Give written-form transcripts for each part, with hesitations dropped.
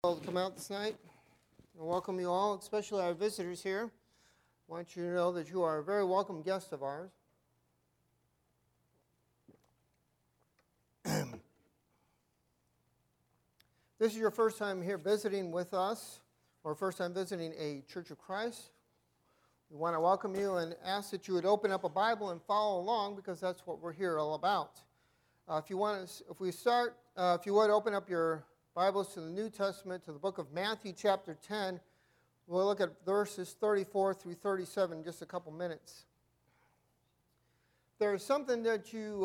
All to come out this night. I welcome you all, especially our visitors here. I want you to know that you are a very welcome guest of ours. This is your first time here visiting with us, or first time visiting a Church of Christ. We want to welcome you and ask that you would open up a Bible and follow along, because that's what we're here all about. If you would open up your Bibles to the New Testament, to the book of Matthew chapter 10. We'll look at verses 34 through 37 in just a couple minutes. If there's something that you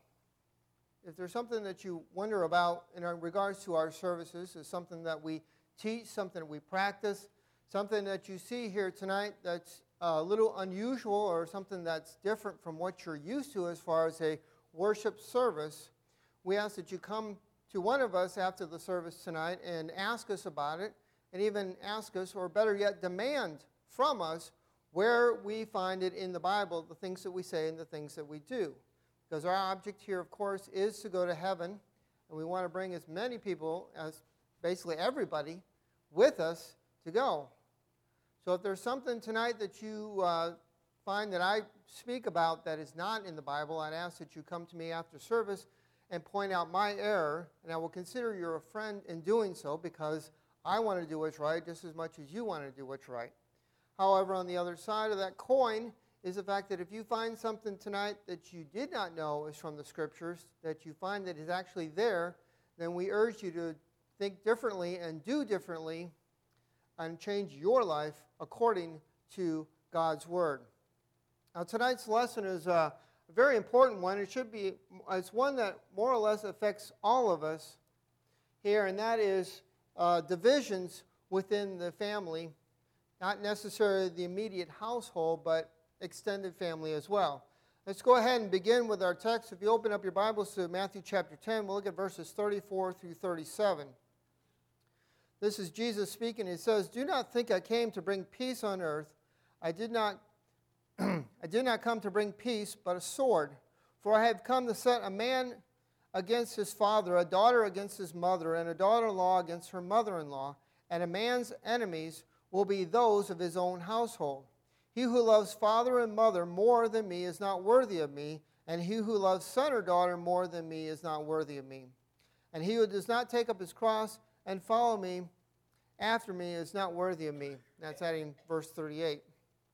wonder about in regards to our services, is something that we teach, something that we practice, something that you see here tonight that's a little unusual or something that's different from what you're used to as far as a worship service, we ask that you come to one of us after the service tonight and ask us about it, and even ask us, or better yet, demand from us where we find it in the Bible, the things that we say and the things that we do. Because our object here, of course, is to go to heaven, and we want to bring as many people, as basically everybody, with us to go. So if there's something tonight that you find that I speak about that is not in the Bible, I'd ask that you come to me after service and point out my error, and I will consider you a friend in doing so, because I want to do what's right just as much as you want to do what's right. However, on the other side of that coin is the fact that if you find something tonight that you did not know is from the Scriptures, that you find that is actually there, then we urge you to think differently and do differently and change your life according to God's Word. Now, tonight's lesson is a very important one. It's one that more or less affects all of us here, and that is divisions within the family, not necessarily the immediate household, but extended family as well. Let's go ahead and begin with our text. If you open up your Bibles to Matthew chapter 10, we'll look at verses 34 through 37. This is Jesus speaking. He says, "Do not think I came to bring peace on earth. I did not come to bring peace, but a sword. For I have come to set a man against his father, a daughter against his mother, and a daughter-in-law against her mother-in-law. And a man's enemies will be those of his own household. He who loves father and mother more than me is not worthy of me, and he who loves son or daughter more than me is not worthy of me. And he who does not take up his cross and follow me after me is not worthy of me." That's adding verse 38.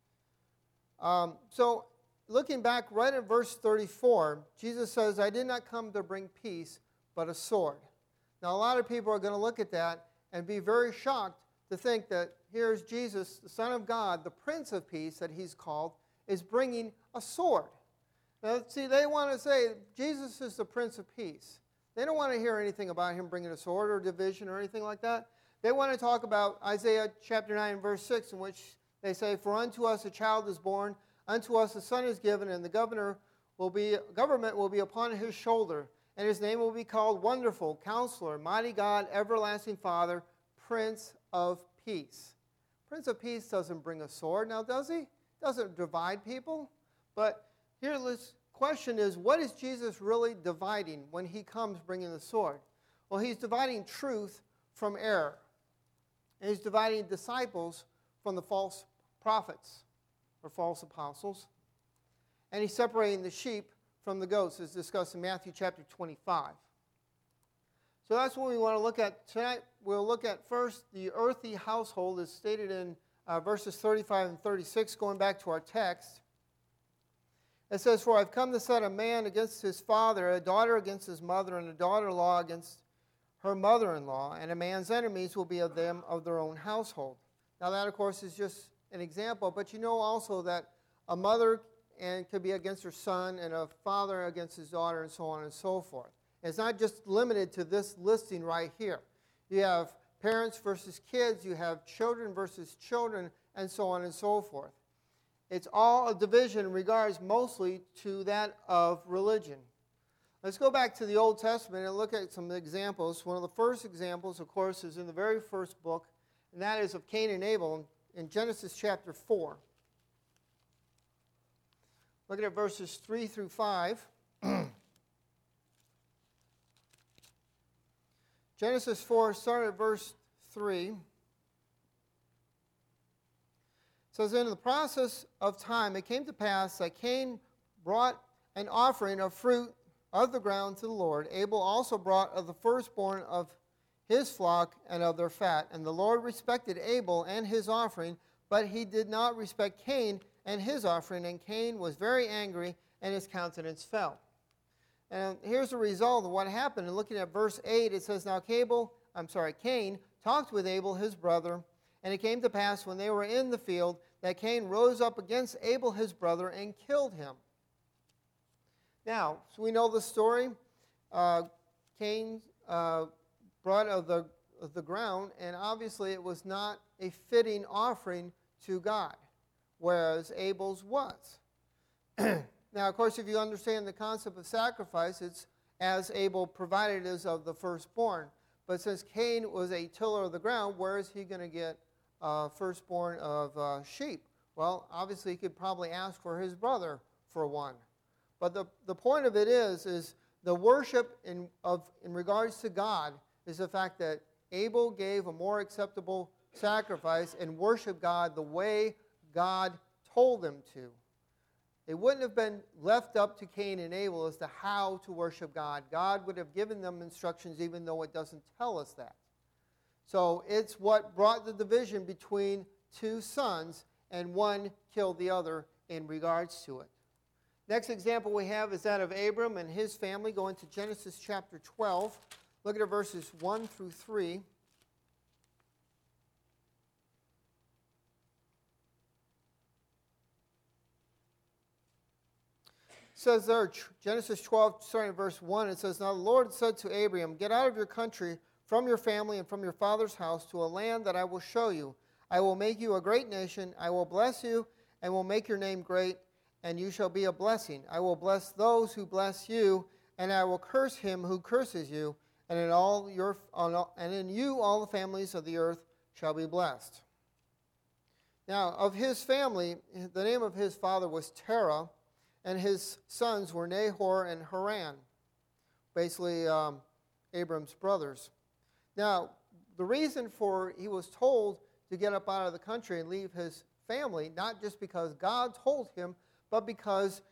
So looking back right at verse 34, Jesus says, "I did not come to bring peace, but a sword." Now, a lot of people are going to look at that and be very shocked to think that here's Jesus, the Son of God, the Prince of Peace that he's called, is bringing a sword. Now, see, they want to say Jesus is the Prince of Peace. They don't want to hear anything about him bringing a sword or division or anything like that. They want to talk about Isaiah chapter 9, verse 6, in which they say, "For unto us a child is born, unto us a son is given, and the government will be upon his shoulder, and his name will be called Wonderful, Counselor, Mighty God, Everlasting Father, Prince of Peace." Prince of Peace doesn't bring a sword, now does he? Doesn't divide people. But here this question is, what is Jesus really dividing when he comes bringing the sword? Well, he's dividing truth from error. And he's dividing disciples from the false prophets or false apostles. And he's separating the sheep from the goats, as discussed in Matthew chapter 25. So that's what we want to look at tonight. We'll look at first the earthly household, as stated in verses 35 and 36, going back to our text. It says, "For I've come to set a man against his father, a daughter against his mother, and a daughter-in-law against her mother-in-law, and a man's enemies will be of them of their own household." Now that, of course, is just an example, but you know also that a mother could be against her son, and a father against his daughter, and so on and so forth. It's not just limited to this listing right here. You have parents versus kids, you have children versus children, and so on and so forth. It's all a division in regards mostly to that of religion. Let's go back to the Old Testament and look at some examples. One of the first examples, of course, is in the very first book, and that is of Cain and Abel in Genesis chapter 4. Look at verses 3 through 5. Genesis 4, start at verse 3. It says, in the process of time, it came to pass that Cain brought an offering of fruit of the ground to the Lord. Abel also brought of the firstborn of his flock and of their fat. And the Lord respected Abel and his offering, but he did not respect Cain and his offering. And Cain was very angry, and his countenance fell. And here's the result of what happened. And looking at verse 8, it says, now Cain talked with Abel his brother, and it came to pass when they were in the field that Cain rose up against Abel his brother and killed him. Now, so we know the story. Cain brought of the ground, and obviously it was not a fitting offering to God, whereas Abel's was. Now, of course, if you understand the concept of sacrifice, it's as Abel provided is of the firstborn. But since Cain was a tiller of the ground, where is he going to get firstborn of sheep? Well, obviously he could probably ask for his brother for one. But the point of it is the worship in regards to God is the fact that Abel gave a more acceptable sacrifice and worshiped God the way God told him to. It wouldn't have been left up to Cain and Abel as to how to worship God. God would have given them instructions even though it doesn't tell us that. So it's what brought the division between two sons, and one killed the other in regards to it. Next example we have is that of Abram and his family. Go into Genesis chapter 12. Look at verses 1 through 3. It says there, Genesis 12, starting at verse 1, it says, now the Lord said to Abram, get out of your country, from your family, and from your father's house, to a land that I will show you. I will make you a great nation. I will bless you, and will make your name great, and you shall be a blessing. I will bless those who bless you, and I will curse him who curses you, and in you all the families of the earth shall be blessed. Now, of his family, the name of his father was Terah, and his sons were Nahor and Haran, basically Abram's brothers. Now, the reason for he was told to get up out of the country and leave his family, not just because God told him, but because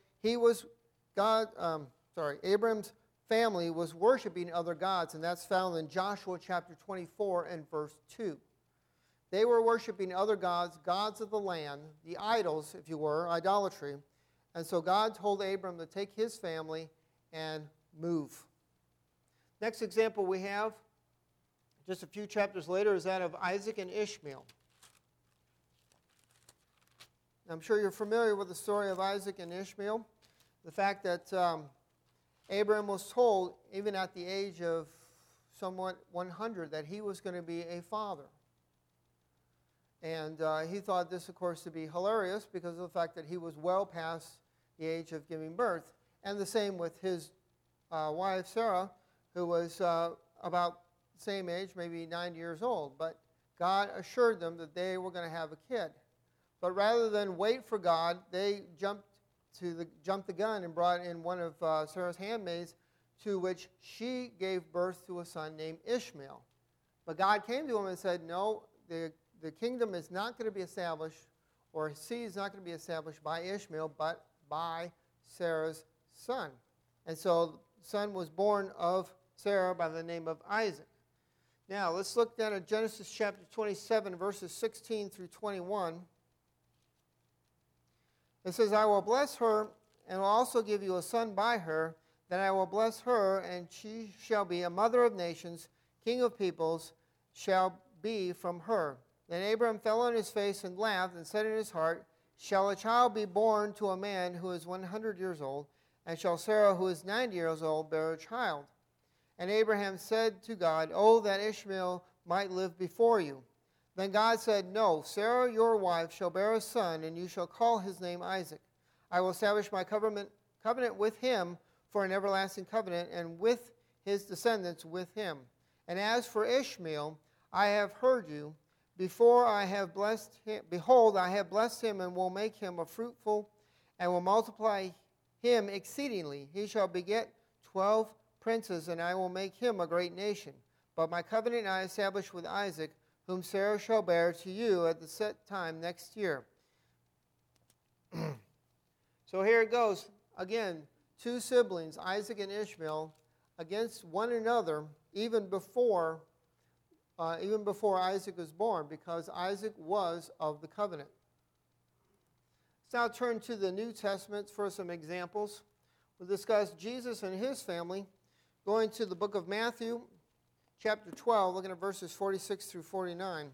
Abram's family was worshiping other gods, and that's found in Joshua chapter 24 and verse 2. They were worshiping other gods, gods of the land, the idols, if you were, idolatry. And so God told Abram to take his family and move. Next example we have, just a few chapters later, is that of Isaac and Ishmael. I'm sure you're familiar with the story of Isaac and Ishmael. The fact that Abram was told, even at the age of somewhat 100, that he was going to be a father. And he thought this, of course, to be hilarious because of the fact that he was well past the age of giving birth. And the same with his wife, Sarah, who was about the same age, maybe 90 years old. But God assured them that they were going to have a kid. But rather than wait for God, they jumped the gun and brought in one of Sarah's handmaids, to which she gave birth to a son named Ishmael. But God came to him and said, no, the kingdom is not going to be established, or seed is not going to be established by Ishmael, but by Sarah's son. And so the son was born of Sarah by the name of Isaac. Now, let's look down at Genesis chapter 27, verses 16 through 21. It says, I will bless her, and will also give you a son by her. Then I will bless her, and she shall be a mother of nations, king of peoples shall be from her. Then Abram fell on his face and laughed, and said in his heart, shall a child be born to a man who is 100 years old? And shall Sarah, who is 90 years old, bear a child? And Abraham said to God, oh, that Ishmael might live before you. Then God said, no, Sarah, your wife, shall bear a son, and you shall call his name Isaac. I will establish my covenant with him for an everlasting covenant, and with his descendants with him. And as for Ishmael, I have heard you. Behold, I have blessed him, and will make him a fruitful, and will multiply him exceedingly. He shall beget 12 princes, and I will make him a great nation. But my covenant I establish with Isaac, whom Sarah shall bear to you at the set time next year. So here it goes. Again, two siblings, Isaac and Ishmael, against one another even before Isaac was born, because Isaac was of the covenant. Let's now turn to the New Testament for some examples. We'll discuss Jesus and his family. Going to the book of Matthew, chapter 12, looking at verses 46 through 49.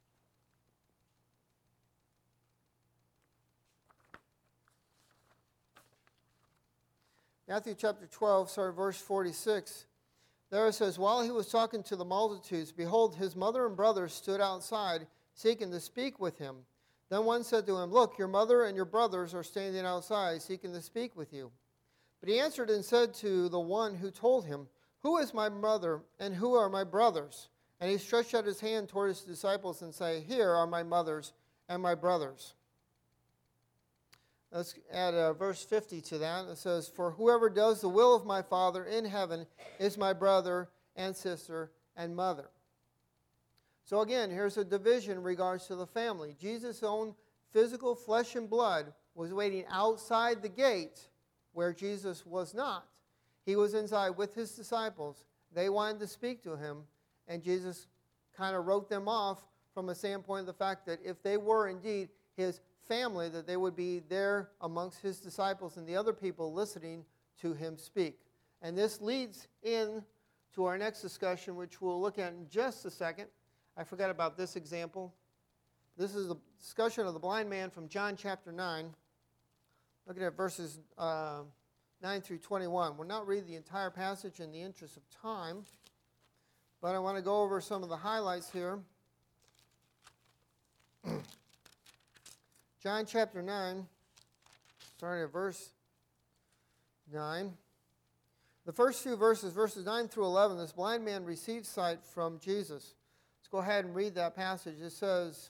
Matthew chapter 12, verse 46. There it says, while he was talking to the multitudes, behold, his mother and brothers stood outside, seeking to speak with him. Then one said to him, look, your mother and your brothers are standing outside, seeking to speak with you. But he answered and said to the one who told him, who is my mother and who are my brothers? And he stretched out his hand toward his disciples and said, here are my mothers and my brothers. Let's add verse 50 to that. It says, for whoever does the will of my Father in heaven is my brother and sister and mother. So again, here's a division in regards to the family. Jesus' own physical flesh and blood was waiting outside the gate where Jesus was not. He was inside with his disciples. They wanted to speak to him, and Jesus kind of wrote them off from a standpoint of the fact that if they were indeed his family, that they would be there amongst his disciples and the other people listening to him speak. And this leads in to our next discussion, which we'll look at in just a second. I forgot about this example. This is a discussion of the blind man from John chapter 9, looking at verses 9 through 21. We'll not read the entire passage in the interest of time, but I want to go over some of the highlights here. John chapter 9, starting at verse 9. The first few verses, verses 9 through 11, this blind man received sight from Jesus. Let's go ahead and read that passage. It says,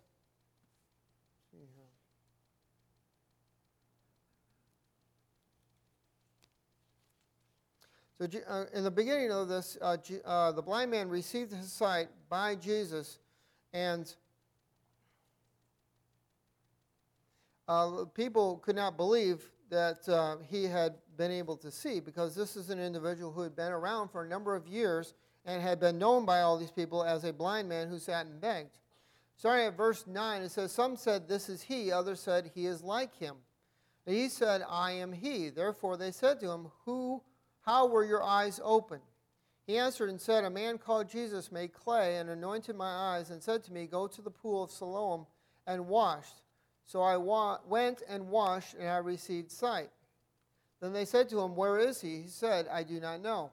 so in the beginning of this, the blind man received his sight by Jesus, and people could not believe that he had been able to see, because this is an individual who had been around for a number of years and had been known by all these people as a blind man who sat and begged. Starting at verse 9, it says, some said, this is he. Others said, he is like him. But he said, I am he. Therefore they said to him, how were your eyes opened? He answered and said, a man called Jesus made clay and anointed my eyes and said to me, go to the pool of Siloam and washed. So I went and washed, and I received sight. Then they said to him, where is he? He said, I do not know.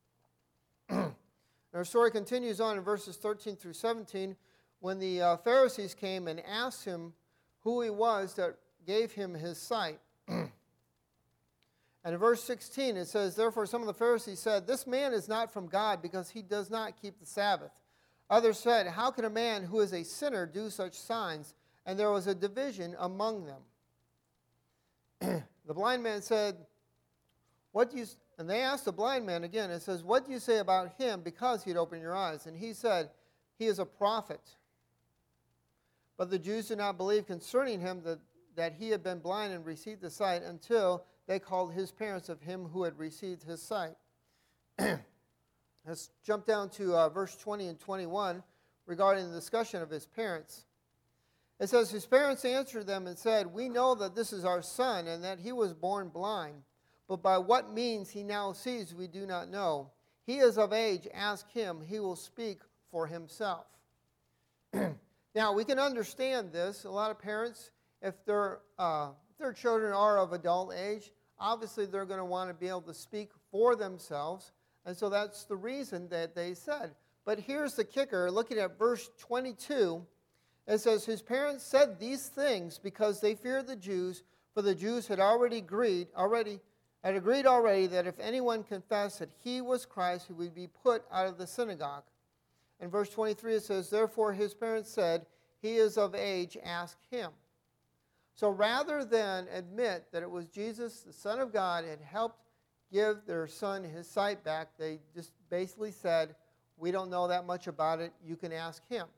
Our story continues on in verses 13 through 17, when the Pharisees came and asked him who he was that gave him his sight. And in verse 16 it says, therefore some of the Pharisees said, this man is not from God, because he does not keep the Sabbath. Others said, how can a man who is a sinner do such signs? And there was a division among them. The blind man said, and they asked the blind man again, it says, what do you say about him, because he had opened your eyes? And he said, he is a prophet. But the Jews did not believe concerning him that he had been blind and received the sight, until they called his parents of him who had received his sight. Let's jump down to verse 20 and 21 regarding the discussion of his parents. It says, his parents answered them and said, we know that this is our son, and that he was born blind. But by what means he now sees, we do not know. He is of age. Ask him. He will speak for himself. Now, we can understand this. A lot of parents, if their children are of adult age, obviously they're going to want to be able to speak for themselves. And so that's the reason that they said. But here's the kicker. Looking at verse 22, it says, his parents said these things because they feared the Jews, for the Jews had agreed already that if anyone confessed that he was Christ, he would be put out of the synagogue. In verse 23 it says, therefore his parents said, he is of age, ask him. So rather than admit that it was Jesus, the Son of God, had helped give their son his sight back, they just basically said, we don't know that much about it, you can ask him.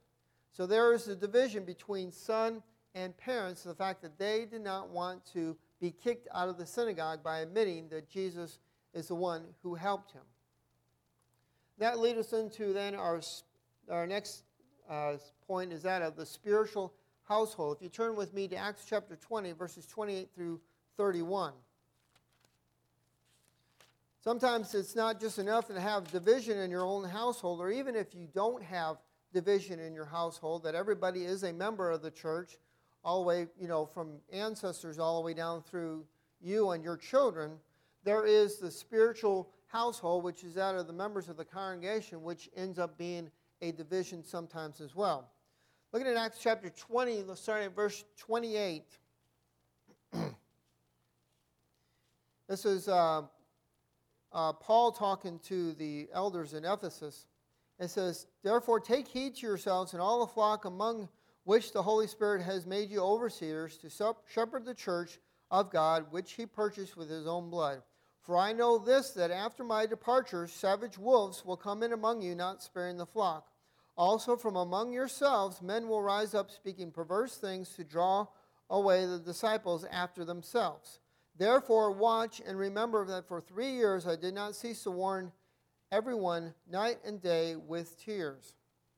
So there is a division between son and parents, the fact that they did not want to be kicked out of the synagogue by admitting that Jesus is the one who helped him. That leads us into then our next point is that of the spiritual household. If you turn with me to Acts chapter 20, verses 28 through 31. Sometimes it's not just enough to have division in your own household, or even if you don't have division in your household, that everybody is a member of the church, all the way, from ancestors all the way down through you and your children. There is the spiritual household, which is that of the members of the congregation, which ends up being a division sometimes as well. Looking at Acts chapter 20, let's start at verse 28. This is Paul talking to the elders in Ephesus. It says, "Therefore take heed to yourselves and all the flock among which the Holy Spirit has made you overseers to shepherd the church of God, which he purchased with his own blood. For I know this, that after my departure savage wolves will come in among you, not sparing the flock. Also from among yourselves men will rise up speaking perverse things to draw away the disciples after themselves. Therefore watch and remember that for 3 years I did not cease to warn everyone night and day with tears."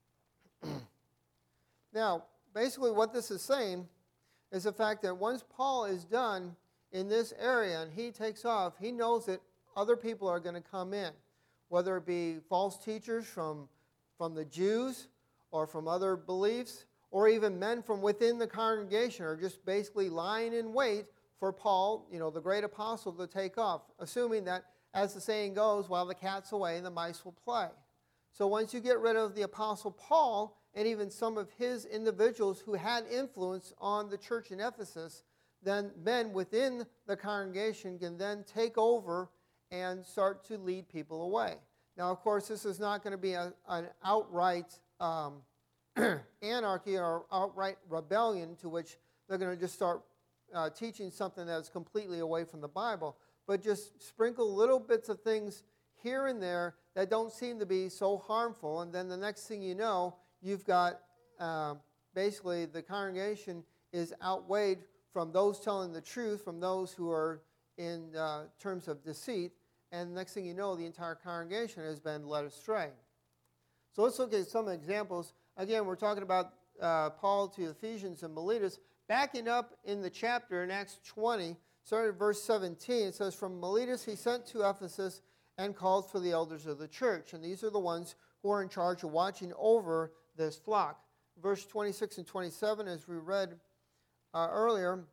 Now, basically what this is saying is the fact that once Paul is done in this area and he takes off, he knows that other people are going to come in, whether it be false teachers from the Jews or from other beliefs, or even men from within the congregation are just basically lying in wait for Paul, the great apostle, to take off, assuming that, as the saying goes, while the cat's away, the mice will play. So once you get rid of the apostle Paul and even some of his individuals who had influence on the church in Ephesus, then men within the congregation can then take over and start to lead people away. Now, of course, this is not going to be an outright anarchy or outright rebellion to which they're going to just start teaching something that's completely away from the Bible, but just sprinkle little bits of things here and there that don't seem to be so harmful, and then the next thing you know, you've got basically the congregation is outweighed from those telling the truth, from those who are in terms of deceit, and next thing you know, the entire congregation has been led astray. So let's look at some examples. Again, we're talking about Paul to Ephesians and Miletus. Backing up in the chapter in Acts 20, starting at verse 17, it says, "From Miletus he sent to Ephesus and called for the elders of the church." And these are the ones who are in charge of watching over this flock. Verse 26 and 27, as we read earlier,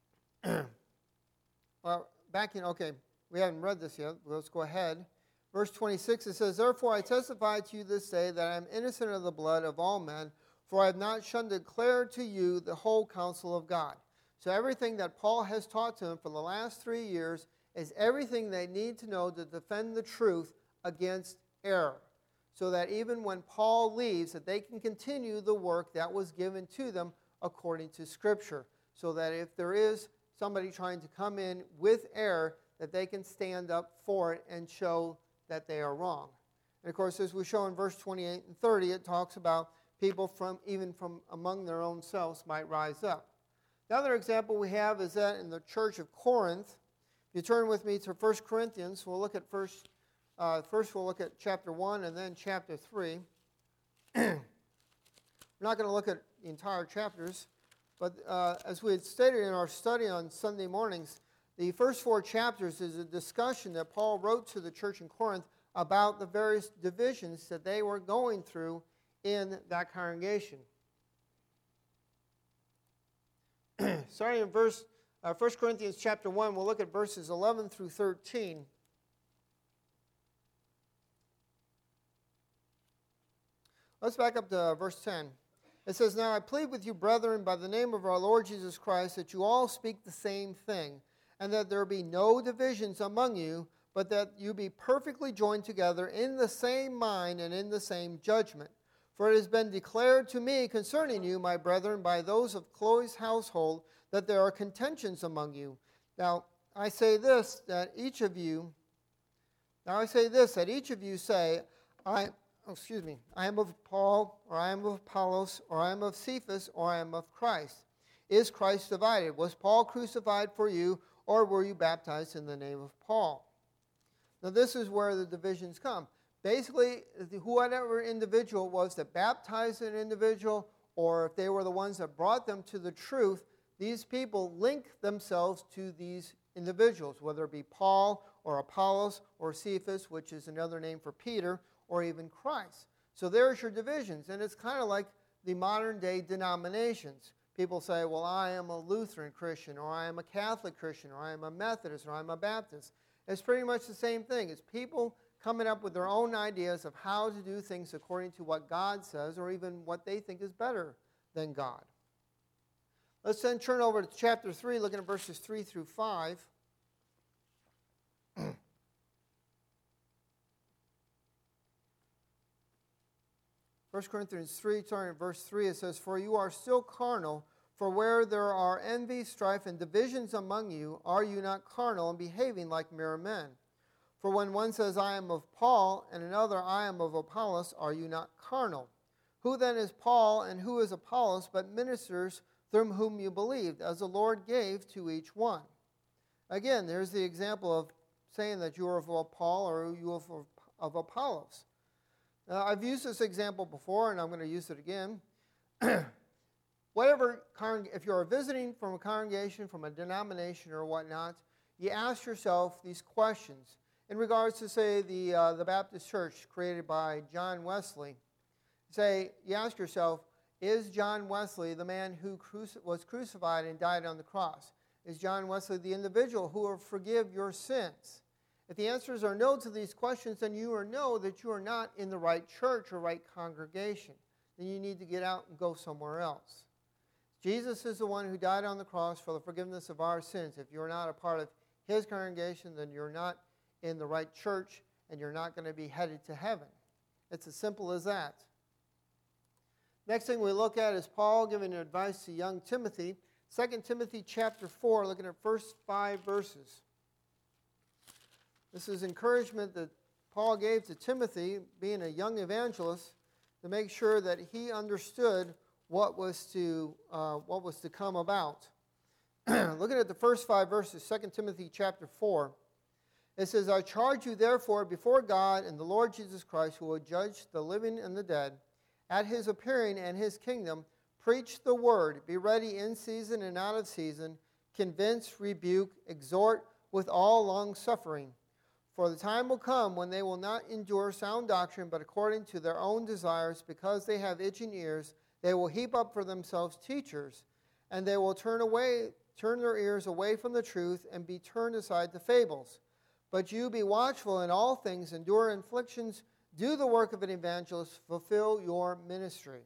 we haven't read this yet. Let's go ahead. Verse 26, it says, "Therefore I testify to you this day that I am innocent of the blood of all men, for I have not shunned to declare to you the whole counsel of God." So everything that Paul has taught to them for the last 3 years is everything they need to know to defend the truth against error, so that even when Paul leaves, that they can continue the work that was given to them according to Scripture, so that if there is somebody trying to come in with error, that they can stand up for it and show that they are wrong. And of course, as we show in verse 28 and 30, it talks about people even from among their own selves might rise up. The other example we have is that in the church of Corinth. If you turn with me to 1 Corinthians, we'll look at first we'll look at chapter 1 and then chapter 3. We're not going to look at the entire chapters, but as we had stated in our study on Sunday mornings, the first 4 chapters is a discussion that Paul wrote to the church in Corinth about the various divisions that they were going through in that congregation. Starting in 1 Corinthians chapter 1, we'll look at verses 11 through 13. Let's back up to verse 10. It says, "Now I plead with you, brethren, by the name of our Lord Jesus Christ, that you all speak the same thing, and that there be no divisions among you, but that you be perfectly joined together in the same mind and in the same judgment. For it has been declared to me concerning you, my brethren, by those of Chloe's household, that there are contentions among you. Now I say this, that each of you say, I am of Paul, or I am of Apollos, or I am of Cephas, or I am of Christ. Is Christ divided? Was Paul crucified for you, or were you baptized in the name of Paul? Now this is where the divisions come. Basically, whoever individual was that baptized an individual, or if they were the ones that brought them to the truth, these people link themselves to these individuals, whether it be Paul or Apollos or Cephas, which is another name for Peter, or even Christ. So there's your divisions, and it's kind of like the modern day denominations. People say, well, I am a Lutheran Christian, or I am a Catholic Christian, or I am a Methodist, or I'm a Baptist. It's pretty much the same thing. It's people coming up with their own ideas of how to do things according to what God says, or even what they think is better than God. Let's then turn over to chapter 3, looking at verses 3 through 5. 1 Corinthians 3, starting at verse 3, it says, For you are still carnal, for where there are envy, strife, and divisions among you, are you not carnal and behaving like mere men? For when one says, I am of Paul, and another, I am of Apollos, are you not carnal? Who then is Paul, and who is Apollos, but ministers through whom you believed, as the Lord gave to each one? Again, there's the example of saying that you are of Paul or you are of Apollos. I've used this example before, and I'm going to use it again. If you're visiting from a congregation, from a denomination or whatnot, you ask yourself these questions. In regards to, say, the Baptist Church created by John Wesley, you ask yourself, is John Wesley the man who was crucified and died on the cross? Is John Wesley the individual who will forgive your sins? If the answers are no to these questions, then you know that you are not in the right church or right congregation. Then you need to get out and go somewhere else. Jesus is the one who died on the cross for the forgiveness of our sins. If you're not a part of his congregation, then you're not in the right church and you're not going to be headed to heaven. It's as simple as that. Next thing we look at is Paul giving advice to young Timothy. 2 Timothy chapter 4, looking at first 5 verses. This is encouragement that Paul gave to Timothy, being a young evangelist, to make sure that he understood what was to come about. Looking at the first 5 verses, 2 Timothy chapter 4, it says, I charge you therefore before God and the Lord Jesus Christ, who will judge the living and the dead, at his appearing and his kingdom, preach the word, be ready in season and out of season, convince, rebuke, exhort with all longsuffering. For the time will come when they will not endure sound doctrine, but according to their own desires, because they have itching ears, they will heap up for themselves teachers, and they will turn their ears away from the truth and be turned aside to fables. But you be watchful in all things, endure afflictions, do the work of an evangelist, fulfill your ministry.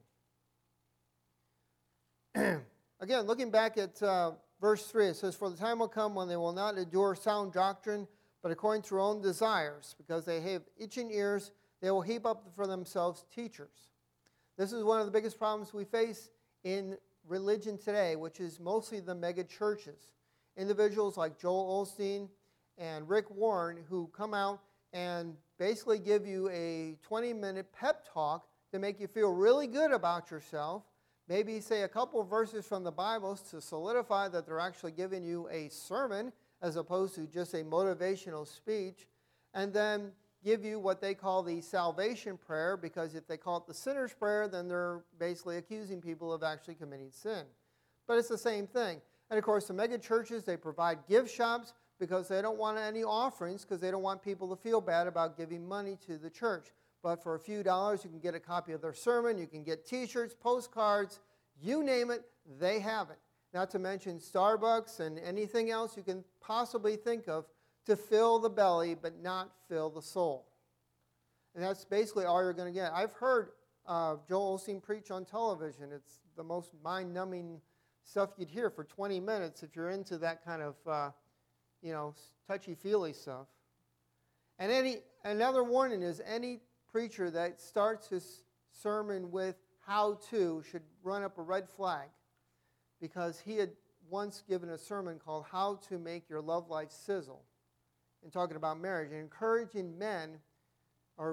Again, looking back at verse 3, it says, For the time will come when they will not endure sound doctrine, but according to their own desires, because they have itching ears, they will heap up for themselves teachers. This is one of the biggest problems we face in religion today, which is mostly the mega churches. Individuals like Joel Osteen and Rick Warren who come out and basically give you a 20-minute pep talk to make you feel really good about yourself, maybe say a couple of verses from the Bible to solidify that they're actually giving you a sermon as opposed to just a motivational speech, and then give you what they call the salvation prayer, because if they call it the sinner's prayer, then they're basically accusing people of actually committing sin. But it's the same thing. And of course, the mega churches, they provide gift shops because they don't want any offerings, because they don't want people to feel bad about giving money to the church. But for a few dollars, you can get a copy of their sermon, you can get t-shirts, postcards, you name it, they have it. Not to mention Starbucks and anything else you can possibly think of to fill the belly but not fill the soul. And that's basically all you're going to get. I've heard Joel Osteen preach on television. It's the most mind-numbing stuff you'd hear for 20 minutes if you're into that kind of, touchy-feely stuff. And another warning is any preacher that starts his sermon with how-to should run up a red flag, because he had once given a sermon called How to Make Your Love Life Sizzle, and talking about marriage and encouraging men or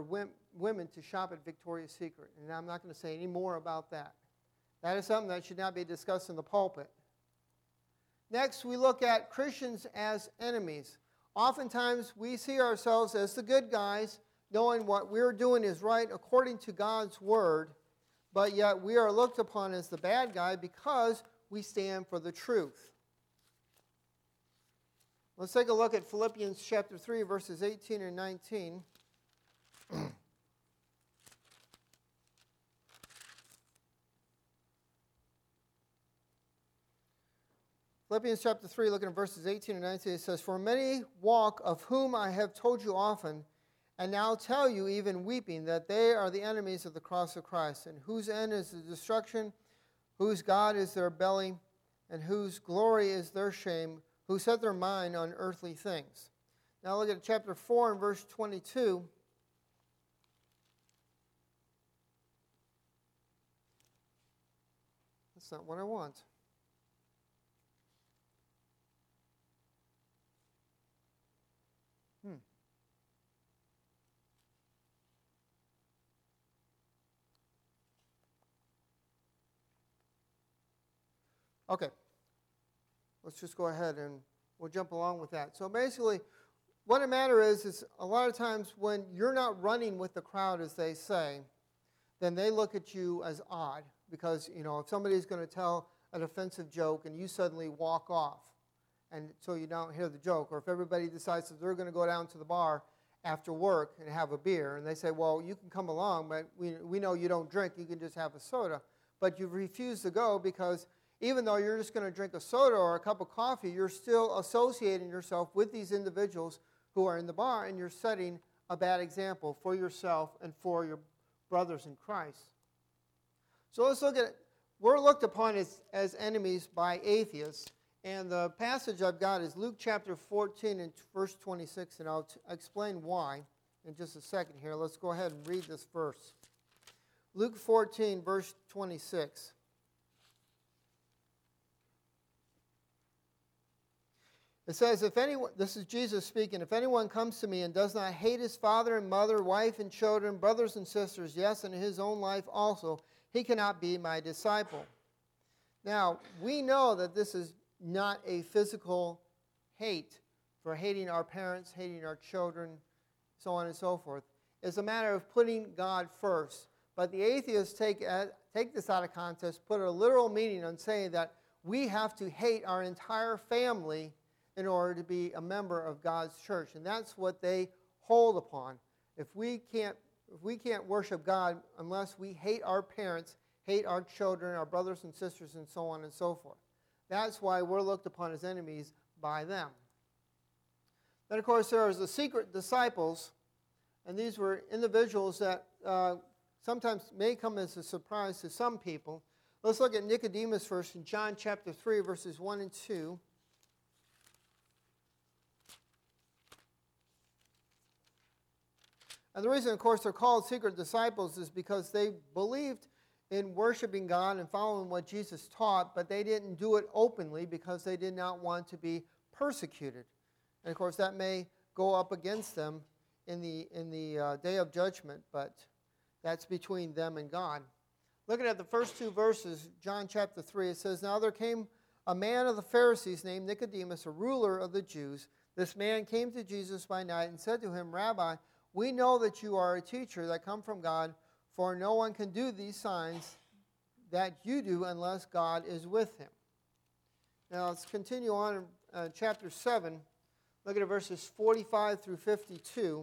women to shop at Victoria's Secret. And I'm not going to say any more about that. That is something that should not be discussed in the pulpit. Next, we look at Christians as enemies. Oftentimes, we see ourselves as the good guys, knowing what we're doing is right according to God's word, but yet we are looked upon as the bad guy because we stand for the truth. Let's take a look at Philippians chapter 3, verses 18 and 19. Philippians chapter 3, looking at verses 18 and 19, it says, "For many walk, of whom I have told you often, and now tell you, even weeping, that they are the enemies of the cross of Christ, and whose end is the destruction, whose God is their belly, and whose glory is their shame, who set their mind on earthly things." Now look at chapter 4 and verse 22. That's not what I want. Okay, let's just go ahead and we'll jump along with that. So basically, what a matter is a lot of times when you're not running with the crowd, as they say, then they look at you as odd because, if somebody's going to tell an offensive joke and you suddenly walk off and so you don't hear the joke, or if everybody decides that they're going to go down to the bar after work and have a beer, and they say, well, you can come along, but we know you don't drink, you can just have a soda, but you refuse to go because even though you're just going to drink a soda or a cup of coffee, you're still associating yourself with these individuals who are in the bar, and you're setting a bad example for yourself and for your brothers in Christ. So let's look at it. We're looked upon as enemies by atheists, and the passage I've got is Luke chapter 14 and verse 26, and I'll explain why in just a second here. Let's go ahead and read this verse. Luke 14, verse 26. It says, "If anyone," this is Jesus speaking, "if anyone comes to me and does not hate his father and mother, wife and children, brothers and sisters, yes, and his own life also, he cannot be my disciple." Now, we know that this is not a physical hate for hating our parents, hating our children, so on and so forth. It's a matter of putting God first. But the atheists take this out of context, put a literal meaning on saying that we have to hate our entire family in order to be a member of God's church. And that's what they hold upon. If we can't worship God unless we hate our parents, hate our children, our brothers and sisters, and so on and so forth. That's why we're looked upon as enemies by them. Then, of course, there are the secret disciples, and these were individuals that sometimes may come as a surprise to some people. Let's look at Nicodemus first in John chapter 3, verses 1 and 2. And the reason, of course, they're called secret disciples is because they believed in worshiping God and following what Jesus taught, but they didn't do it openly because they did not want to be persecuted. And, of course, that may go up against them in the day of judgment, but that's between them and God. Looking at the first two verses, John chapter 3, it says, "Now there came a man of the Pharisees named Nicodemus, a ruler of the Jews. This man came to Jesus by night and said to him, 'Rabbi, we know that you are a teacher that come from God, for no one can do these signs that you do unless God is with him.'" Now let's continue on in chapter 7. Look at verses 45 through 52.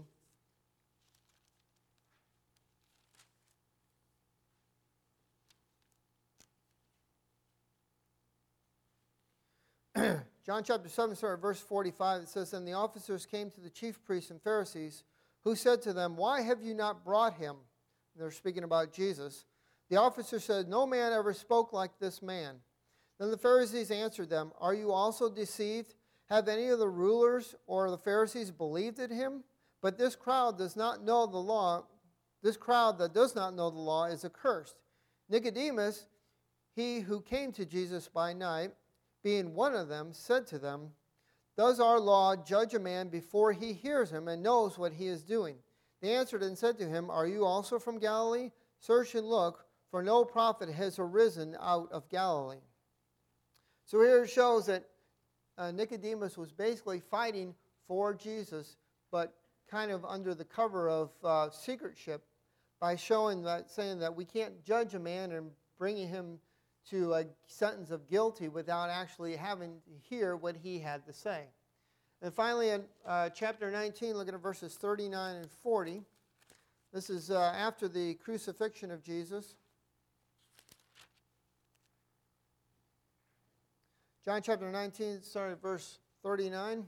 John chapter 7, starting at verse 45, it says, "And the officers came to the chief priests and Pharisees, who said to them, 'Why have you not brought him?'" They're speaking about Jesus. The officer said, "No man ever spoke like this man." Then the Pharisees answered them, "Are you also deceived? Have any of the rulers or the Pharisees believed in him? But this crowd does not know the law. This crowd that does not know the law is accursed." Nicodemus, he who came to Jesus by night, being one of them, said to them, "Does our law judge a man before he hears him and knows what he is doing? They answered and said to him, Are you also from Galilee? Search and look, for no prophet has arisen out of Galilee. So here it shows that Nicodemus was basically fighting for Jesus, but kind of under the cover of secretship, by saying that we can't judge a man and bringing him to a sentence of guilty without actually having to hear what he had to say. And finally, in chapter 19, looking at verses 39 and 40, this is after the crucifixion of Jesus. John chapter 19, starting at verse 39.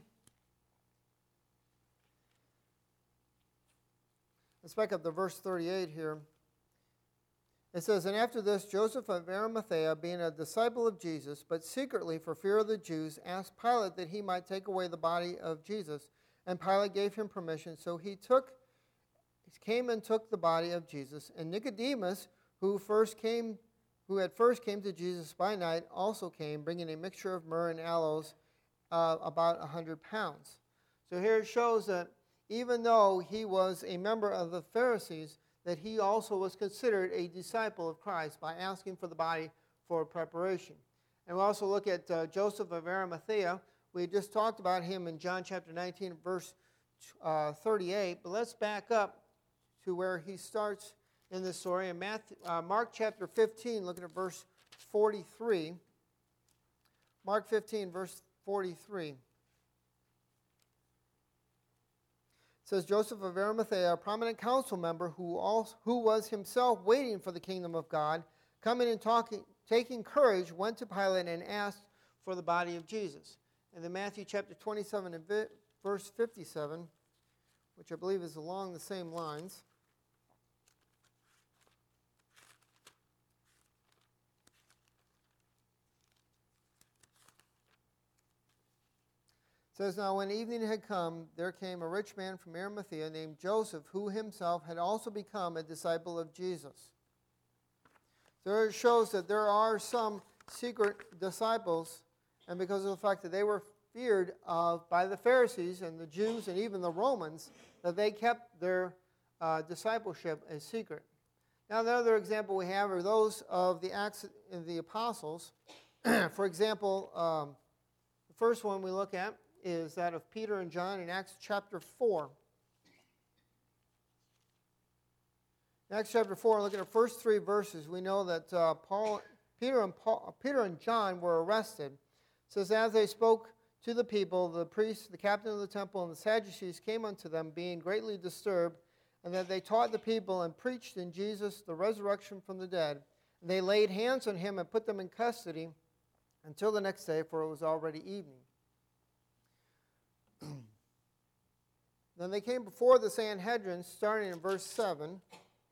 Let's back up to verse 38 here. It says, And after this, Joseph of Arimathea, being a disciple of Jesus, but secretly for fear of the Jews, asked Pilate that he might take away the body of Jesus. And Pilate gave him permission. So he came and took the body of Jesus. And Nicodemus, who had first came to Jesus by night, also came, bringing a mixture of myrrh and aloes, about 100 pounds. So here it shows that even though he was a member of the Pharisees, that he also was considered a disciple of Christ by asking for the body for preparation. And we'll also look at Joseph of Arimathea. We just talked about him in John chapter 19, verse 38. But let's back up to where he starts in this story. In Mark chapter 15, looking at verse 43. Mark 15, verse 43. It says, Joseph of Arimathea, a prominent council member who was himself waiting for the kingdom of God, coming and taking courage, went to Pilate and asked for the body of Jesus. And then Matthew chapter 27 and verse 57, which I believe is along the same lines. It says, Now when evening had come, there came a rich man from Arimathea named Joseph, who himself had also become a disciple of Jesus. So it shows that there are some secret disciples, and because of the fact that they were feared of by the Pharisees and the Jews and even the Romans, that they kept their discipleship a secret. Now the other example we have are those of the Acts of the Apostles. For example, the first one we look at is that of Peter and John in Acts chapter 4. In Acts chapter 4, look at the first three verses. We know that Peter and John were arrested. It says, As they spoke to the people, the priests, the captain of the temple, and the Sadducees came unto them, being greatly disturbed, and that they taught the people and preached in Jesus the resurrection from the dead. And they laid hands on him and put them in custody until the next day, for it was already evening. Then they came before the Sanhedrin, starting in verse 7.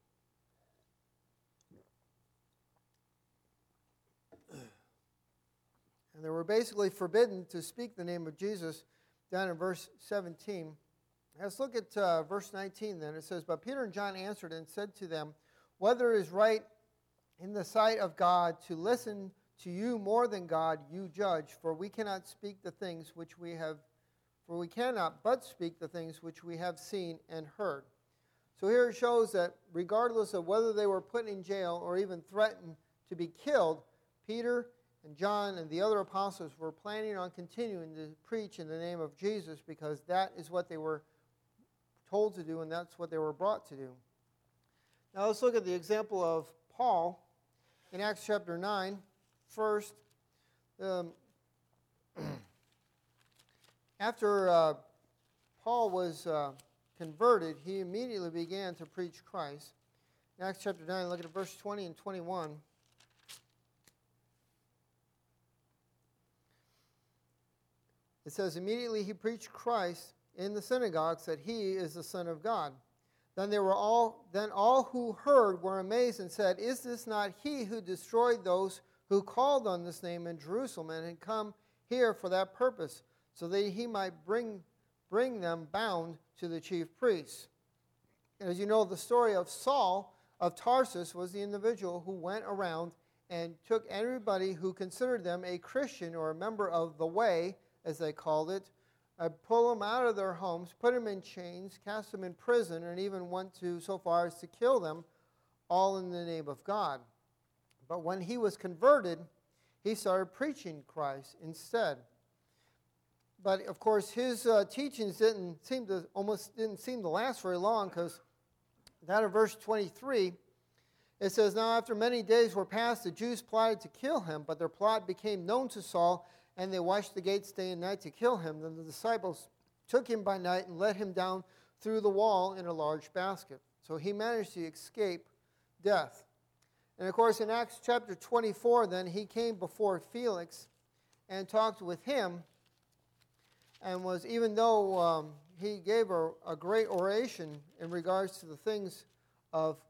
And they were basically forbidden to speak the name of Jesus down in verse 17. Let's look at verse 19 then. It says, But Peter and John answered and said to them, Whether it is right in the sight of God to listen to you more than God, you judge, for we cannot speak the things which we have For we cannot but speak the things which we have seen and heard. So here it shows that regardless of whether they were put in jail or even threatened to be killed, Peter and John and the other apostles were planning on continuing to preach in the name of Jesus, because that is what they were told to do and that's what they were brought to do. Now let's look at the example of Paul in Acts chapter 9 first. After Paul was converted, he immediately began to preach Christ. In Acts chapter 9, look at verse 20 and 21. It says, Immediately he preached Christ in the synagogues, that he is the Son of God. Then all who heard were amazed and said, Is this not he who destroyed those who called on this name in Jerusalem and had come here for that purpose, so that he might bring them bound to the chief priests? And as you know, the story of Saul of Tarsus was the individual who went around and took everybody who considered them a Christian or a member of the way, as they called it, pull them out of their homes, put them in chains, cast them in prison, and even went to so far as to kill them, all in the name of God. But when he was converted, he started preaching Christ instead. But of course, his teachings didn't seem to last very long, because down in verse 23, it says, "Now after many days were passed, the Jews plotted to kill him, but their plot became known to Saul, and they watched the gates day and night to kill him. Then the disciples took him by night and let him down through the wall in a large basket." So he managed to escape death. And of course, in Acts chapter 24, then, he came before Felix and talked with him, and was, even though he gave a great oration in regards to the things of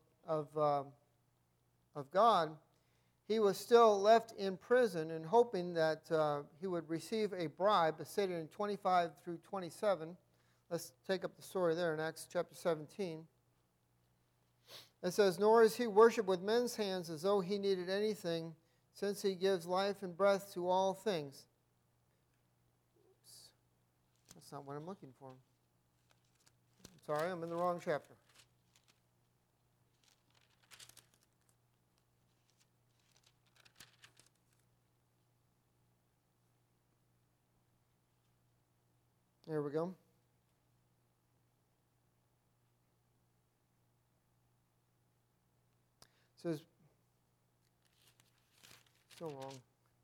God, he was still left in prison, and hoping that he would receive a bribe, as stated in 25 through 27. Let's take up the story there in Acts chapter 17. It says, "Nor is he worshipped with men's hands as though he needed anything, since he gives life and breath to all things." Oops. That's not what I'm looking for. I'm sorry, I'm in the wrong chapter. There we go. It says, still wrong.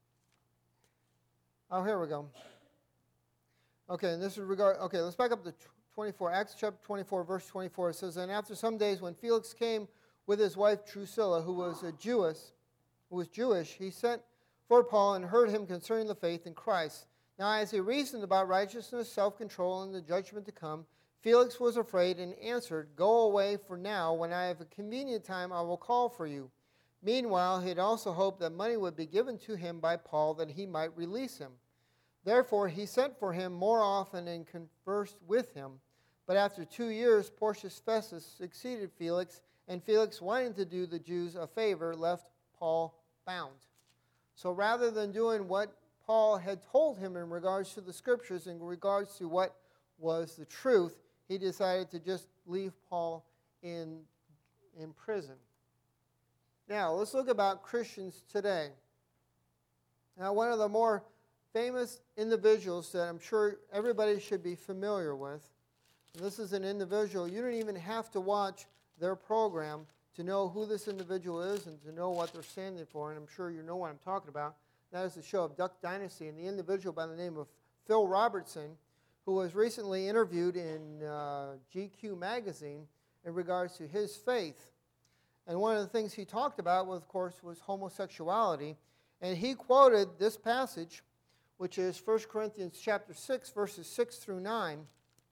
Oh, here we go. Okay, and this is let's back up to 24. Acts chapter 24, verse 24. It says, "And after some days, when Felix came with his wife Drusilla, who was Jewish, he sent for Paul and heard him concerning the faith in Christ. Now as he reasoned about righteousness, self-control, and the judgment to come, Felix was afraid and answered, 'Go away for now. When I have a convenient time, I will call for you.' Meanwhile, he had also hoped that money would be given to him by Paul, that he might release him. Therefore he sent for him more often and conversed with him. But after 2 years, Porcius Festus succeeded Felix, and Felix, wanting to do the Jews a favor, left Paul bound." So rather than doing what Paul had told him in regards to the Scriptures, in regards to what was the truth, he decided to just leave Paul in prison. Now, let's look about Christians today. Now, one of the more famous individuals that I'm sure everybody should be familiar with, and this is an individual, you don't even have to watch their program to know who this individual is and to know what they're standing for, and I'm sure you know what I'm talking about. That is the show of Duck Dynasty, and the individual by the name of Phil Robertson, who was recently interviewed in GQ magazine in regards to his faith. And one of the things he talked about, of course, was homosexuality. And he quoted this passage, which is 1 Corinthians chapter 6, verses 6 through 9.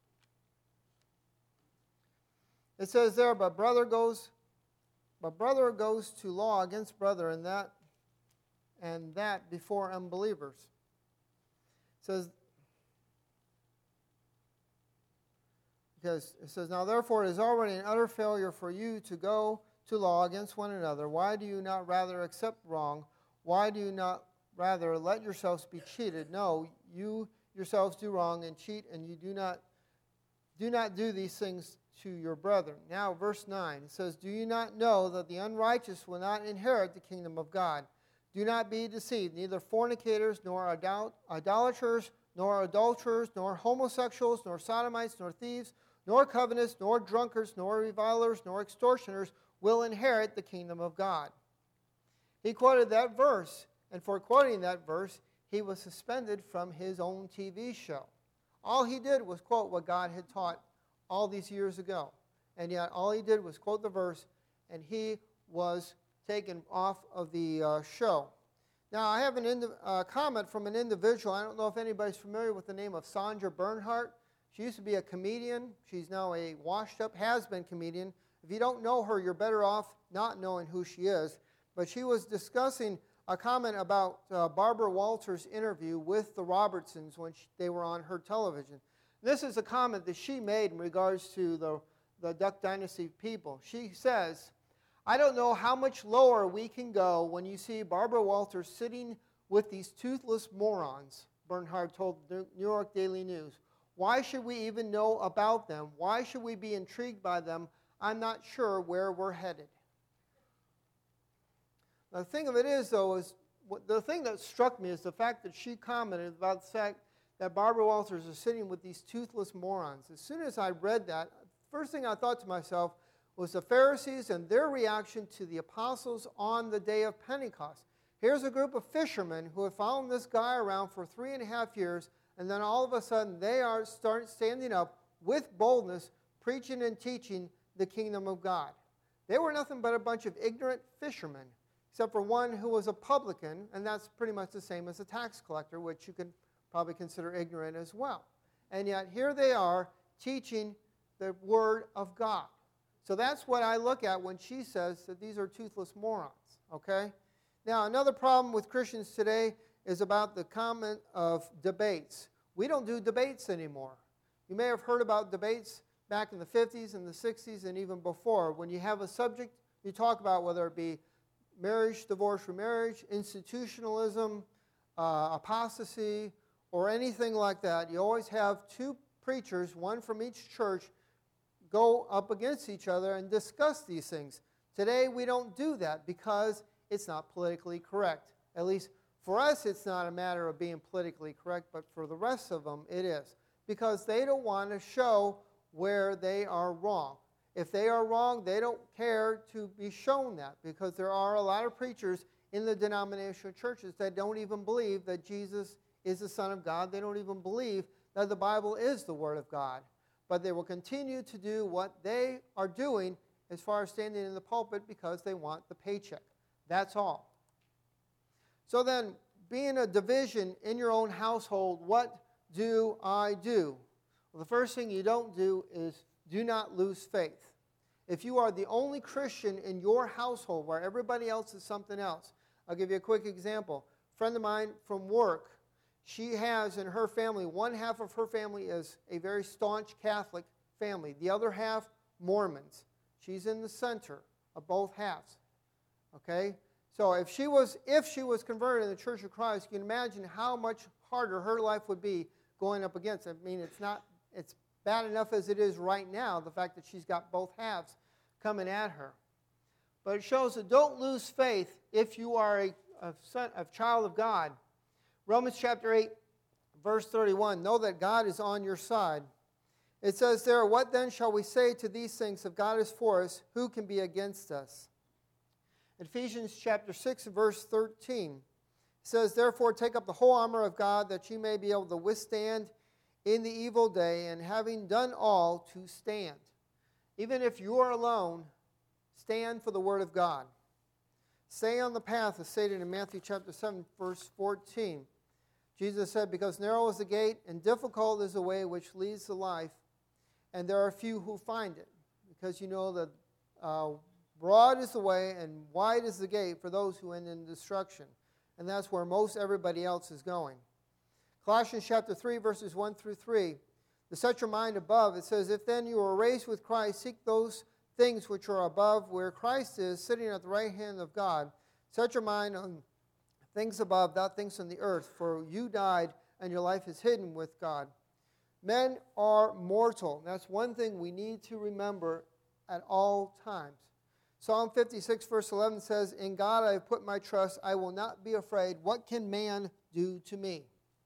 It says there, but brother goes to law against brother, and that before unbelievers. It says, because it says, "Now therefore it is already an utter failure for you to go to law against one another. Why do you not rather accept wrong? Why do you not rather let yourselves be cheated? No, you yourselves do wrong and cheat, and you do not do these things to your brethren." Now verse 9, it says, "Do you not know that the unrighteous will not inherit the kingdom of God? Do not be deceived, neither fornicators, nor idolaters, nor adulterers, nor homosexuals, nor sodomites, nor thieves, nor covetous, nor drunkards, nor revilers, nor extortioners will inherit the kingdom of God." He quoted that verse, and for quoting that verse, he was suspended from his own TV show. All he did was quote what God had taught all these years ago. And yet all he did was quote the verse, and he was taken off of the show. Now, I have a comment from an individual. I don't know if anybody's familiar with the name of Sandra Bernhardt. She used to be a comedian. She's now a washed-up, has-been comedian. If you don't know her, you're better off not knowing who she is. But she was discussing a comment about Barbara Walters' interview with the Robertsons when they were on her television. This is a comment that she made in regards to the Duck Dynasty people. She says, "I don't know how much lower we can go when you see Barbara Walters sitting with these toothless morons," Bernhardt told the New York Daily News. Why should we even know about them? Why should we be intrigued by them? I'm not sure where we're headed. Now, the thing of it is, though, is the thing that struck me is the fact that she commented about the fact that Barbara Walters is sitting with these toothless morons. As soon as I read that, first thing I thought to myself was the Pharisees and their reaction to the apostles on the day of Pentecost. Here's a group of fishermen who have followed this guy around for 3.5 years, and then all of a sudden they are standing up with boldness, preaching and teaching the kingdom of God. They were nothing but a bunch of ignorant fishermen, except for one who was a publican, and that's pretty much the same as a tax collector, which you can probably consider ignorant as well. And yet here they are teaching the Word of God. So that's what I look at when she says that these are toothless morons, okay? Now, another problem with Christians today is about the comment of debates. We don't do debates anymore. You may have heard about debates back in the 50s and the 60s and even before. When you have a subject you talk about, whether it be marriage, divorce, remarriage, institutionalism, apostasy, or anything like that, you always have two preachers, one from each church, go up against each other and discuss these things. Today we don't do that because it's not politically correct. At least for us it's not a matter of being politically correct, but for the rest of them it is. Because they don't want to show where they are wrong. If they are wrong, they don't care to be shown that, because there are a lot of preachers in the denominational churches that don't even believe that Jesus is the Son of God. They don't even believe that the Bible is the Word of God. But they will continue to do what they are doing as far as standing in the pulpit because they want the paycheck. That's all. So then, being a division in your own household, what do I do? Well, the first thing you don't do is do not lose faith. If you are the only Christian in your household where everybody else is something else, I'll give you a quick example. A friend of mine from work, she has in her family, one half of her family is a very staunch Catholic family. The other half, Mormons. She's in the center of both halves. Okay? So if she was converted in the Church of Christ, you can imagine how much harder her life would be going up against. I mean, it's bad enough as it is right now, the fact that she's got both halves coming at her. But it shows that don't lose faith if you are a child of God. Romans chapter 8, verse 31, know that God is on your side. It says there, what then shall we say to these things? If God is for us, who can be against us? Ephesians chapter 6, verse 13 says, therefore take up the whole armor of God, that you may be able to withstand in the evil day, and having done all, to stand. Even if you are alone, stand for the Word of God. Stay on the path, as stated in Matthew chapter 7, verse 14. Jesus said, because narrow is the gate, and difficult is the way which leads to life, and there are few who find it. Because you know that broad is the way, and wide is the gate for those who end in destruction. And that's where most everybody else is going. Colossians chapter 3, verses 1 through 3. To set your mind above, it says, if then you are raised with Christ, seek those things which are above, where Christ is, sitting at the right hand of God. Set your mind on things above, not things on the earth, for you died, and your life is hidden with God. Men are mortal. That's one thing we need to remember at all times. Psalm 56, verse 11 says, in God I have put my trust. I will not be afraid. What can man do to me?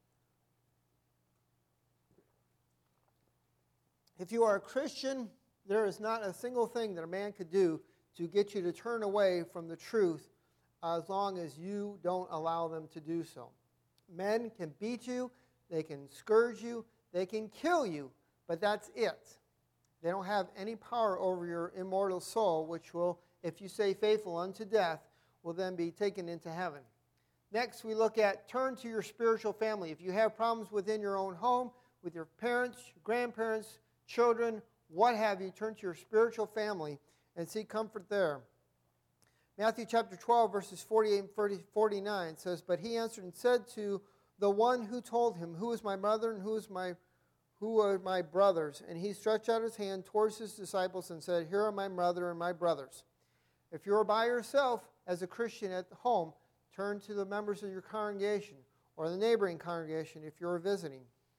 If you are a Christian, there is not a single thing that a man could do to get you to turn away from the truth as long as you don't allow them to do so. Men can beat you, they can scourge you, they can kill you, but that's it. They don't have any power over your immortal soul, which will, if you stay faithful unto death, will then be taken into heaven. Next, we look at turn to your spiritual family. If you have problems within your own home, with your parents, grandparents, children, what have you, turn to your spiritual family and seek comfort there. Matthew chapter 12, verses 48 and 49 says, but he answered and said to the one who told him, who is my mother and who are my brothers? And he stretched out his hand towards his disciples and said, here are my mother and my brothers. If you are by yourself as a Christian at home, turn to the members of your congregation or the neighboring congregation if you're visiting.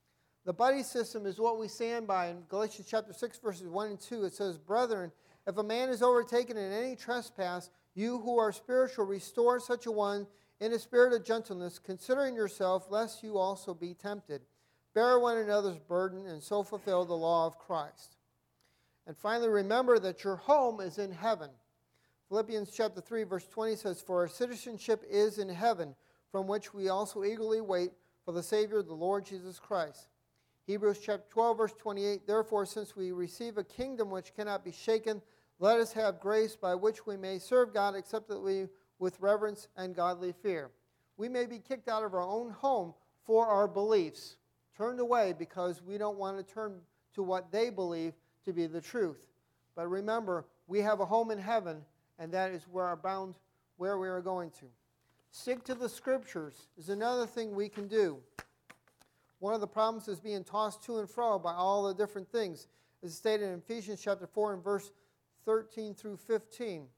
The buddy system is what we stand by. In Galatians chapter 6, verses 1 and 2, it says, "Brethren, if a man is overtaken in any trespass, you who are spiritual, restore such a one in a spirit of gentleness, considering yourself, lest you also be tempted. Bear one another's burden, and so fulfill the law of Christ." And finally, remember that your home is in heaven. Philippians chapter 3, verse 20 says, "For our citizenship is in heaven, from which we also eagerly wait for the Savior, the Lord Jesus Christ." Hebrews chapter 12, verse 28, "Therefore, since we receive a kingdom which cannot be shaken, let us have grace by which we may serve God acceptably with reverence and godly fear." We may be kicked out of our own home for our beliefs, turned away because we don't want to turn to what they believe to be the truth. But remember, we have a home in heaven, and that is where we are going to. Stick to the Scriptures is another thing we can do. One of the problems is being tossed to and fro by all the different things. As stated in Ephesians chapter 4 and verse 13 through 15.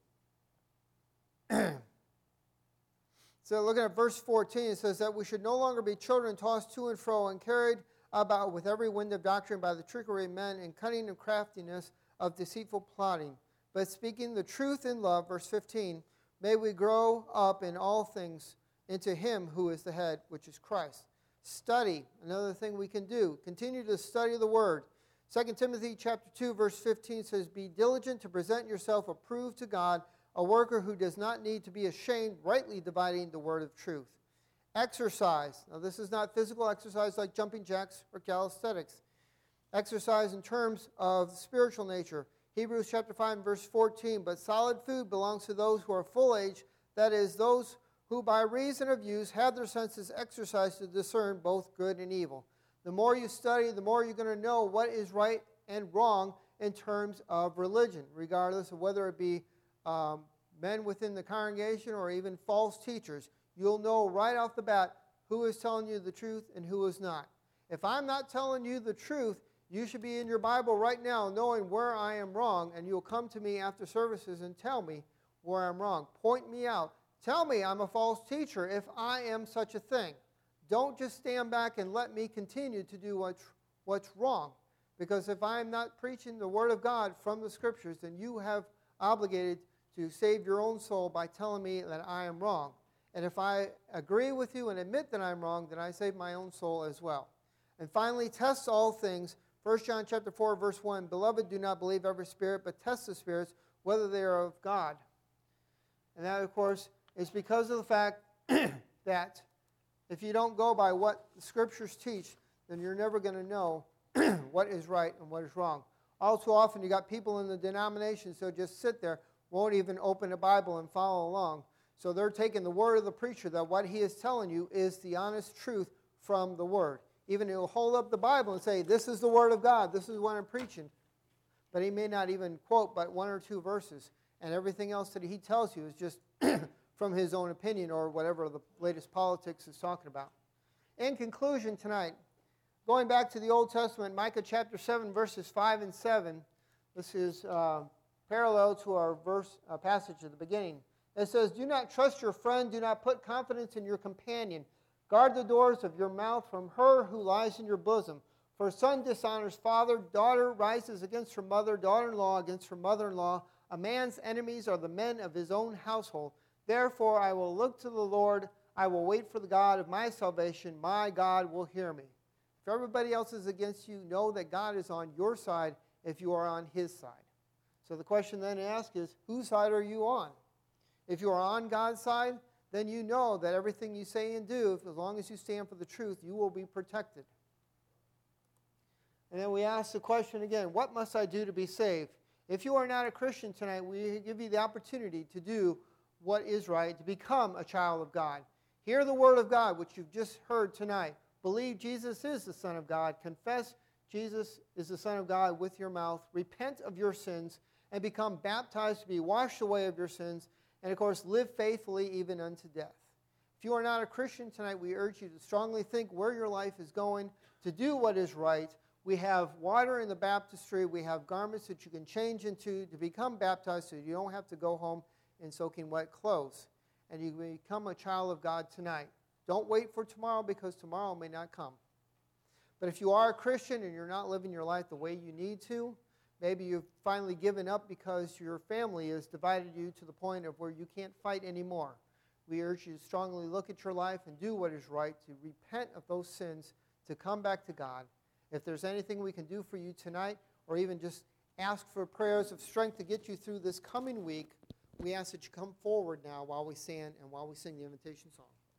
So looking at verse 14, it says that we should no longer be children tossed to and fro and carried about with every wind of doctrine by the trickery of men and cunning and craftiness of deceitful plotting. But speaking the truth in love, verse 15, may we grow up in all things into Him who is the head, which is Christ. Study, another thing we can do. Continue to study the Word. 2 Timothy chapter 2, verse 15 says, "Be diligent to present yourself approved to God, a worker who does not need to be ashamed, rightly dividing the word of truth." Exercise. Now, this is not physical exercise like jumping jacks or calisthenics. Exercise in terms of spiritual nature. Hebrews chapter 5 and verse 14, "But solid food belongs to those who are full age, that is, those who by reason of use have their senses exercised to discern both good and evil." The more you study, the more you're going to know what is right and wrong in terms of religion, regardless of whether it be men within the congregation or even false teachers. You'll know right off the bat who is telling you the truth and who is not. If I'm not telling you the truth, you should be in your Bible right now knowing where I am wrong, and you'll come to me after services and tell me where I'm wrong. Point me out. Tell me I'm a false teacher if I am such a thing. Don't just stand back and let me continue to do what's wrong. Because if I'm not preaching the Word of God from the Scriptures, then you have obligated to save your own soul by telling me that I am wrong. And if I agree with you and admit that I'm wrong, then I save my own soul as well. And finally, test all things. 1 John chapter 4, verse 1, "Beloved, do not believe every spirit, but test the spirits, whether they are of God." And that, of course, is because of the fact that if you don't go by what the Scriptures teach, then you're never going to know what is right and what is wrong. All too often, you got people in the denominations who just sit there, won't even open a Bible and follow along. So they're taking the word of the preacher that what he is telling you is the honest truth from the Word. Even he'll hold up the Bible and say, "This is the Word of God, this is what I'm preaching." But he may not even quote but one or two verses. And everything else that he tells you is just from his own opinion or whatever the latest politics is talking about. In conclusion tonight, going back to the Old Testament, Micah chapter 7, verses 5 and 7, this is parallel to our passage at the beginning. It says, "Do not trust your friend, do not put confidence in your companion. Guard the doors of your mouth from her who lies in your bosom. For son dishonors father, daughter rises against her mother, daughter-in-law against her mother-in-law. A man's enemies are the men of his own household. Therefore I will look to the Lord, I will wait for the God of my salvation, my God will hear me." If everybody else is against you, know that God is on your side if you are on His side. So the question then to ask is, whose side are you on? If you are on God's side, then you know that everything you say and do, as long as you stand for the truth, you will be protected. And then we ask the question again, what must I do to be saved? If you are not a Christian tonight, we give you the opportunity to do what is right, to become a child of God. Hear the Word of God, which you've just heard tonight. Believe Jesus is the Son of God. Confess Jesus is the Son of God with your mouth. Repent of your sins and become baptized to be washed away of your sins. And, of course, live faithfully even unto death. If you are not a Christian tonight, we urge you to strongly think where your life is going, to do what is right. We have water in the baptistry. We have garments that you can change into to become baptized so you don't have to go home in soaking wet clothes. And you become a child of God tonight. Don't wait for tomorrow because tomorrow may not come. But if you are a Christian and you're not living your life the way you need to, maybe you've finally given up because your family has divided you to the point of where you can't fight anymore. We urge you to strongly look at your life and do what is right, to repent of those sins, to come back to God. If there's anything we can do for you tonight, or even just ask for prayers of strength to get you through this coming week, we ask that you come forward now while we stand and while we sing the invitation song.